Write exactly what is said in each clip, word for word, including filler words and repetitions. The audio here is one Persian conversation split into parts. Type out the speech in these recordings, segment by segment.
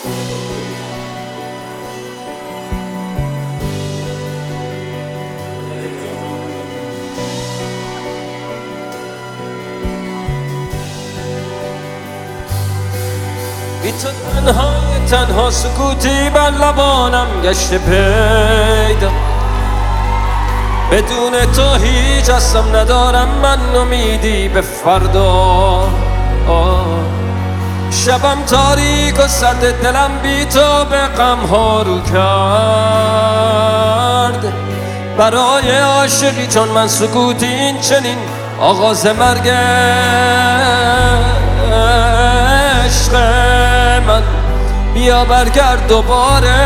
بی تو تنهای تنها سکوتی بر لبانم گشته پیدا، بدون تو هیچ هستم ندارم من امیدی به فردا. شبم تاریک و سرد دلم بی تو به غم ها رو کرد. برای عاشقی چون من سکوتی این چنین آغاز مرگ عشق من. بیا برگرد دوباره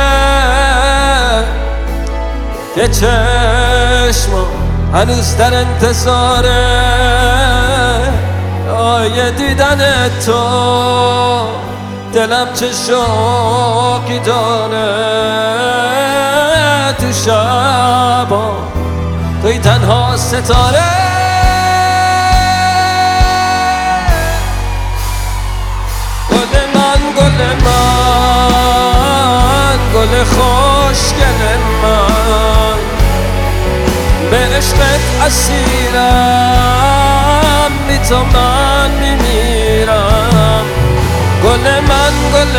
که چشمم هنوز در انتظاره آیه دیدن تو. دلم چه شوقی داره تو شبا، توی تنها ستاره. گل من گل من گل خوشگل من، به عشقت اسیرم بی تو من میمیرم. گل من گل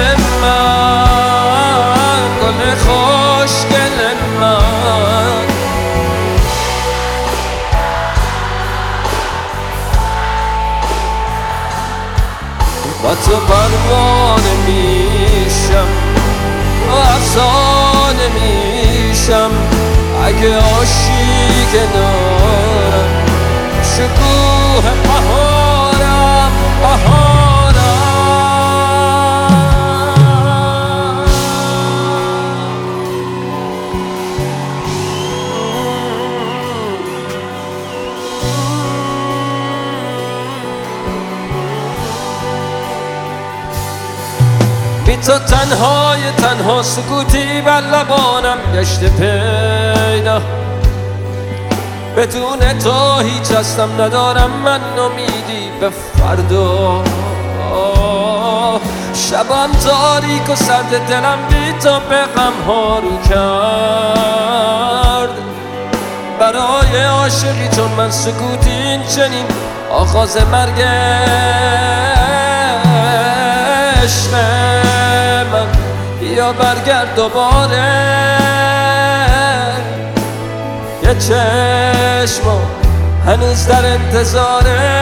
من گل خوشگل من، با تو پروانه میشم و افسانه میشم. اگه عاشق کنارم شکوه بهارم بهارم. بی تو تنهای تنها سکوتی بر لبانم گشته پیدا، بدون تو هیچ هستم ندارم من امیدی به فردا. شبم تاریک و سرد دلم بی تو به غم ها رو کرد. برای عاشقی چون من سکوتی این چنین آغاز مرگ عشق من. بیا برگرد دوباره یه چشمم هنوز در انتظاره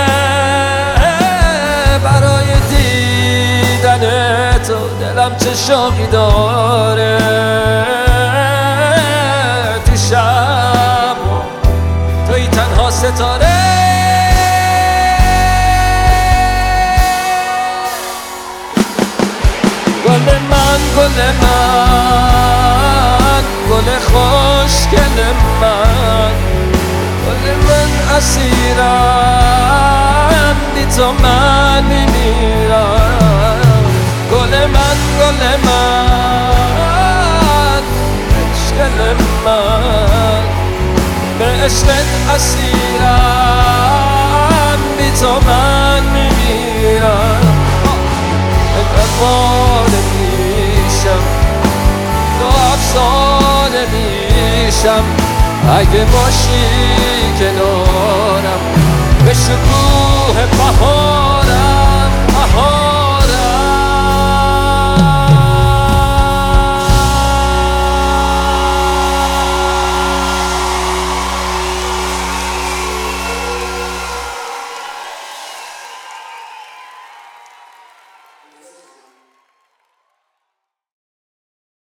برای دیدن تو. دلم چه شوقی داره تو شب، توی تنها ستاره. گل من گل من گل خوشگل من، گل من اسیرم بی تو من میمیرم. گل من گل من عشقل من، به عشقت اسیرم بی تو من میمیرم. پروانه میشم تو افسانه میشم اگه باشی کنارم به شکوه بهارم بهارم.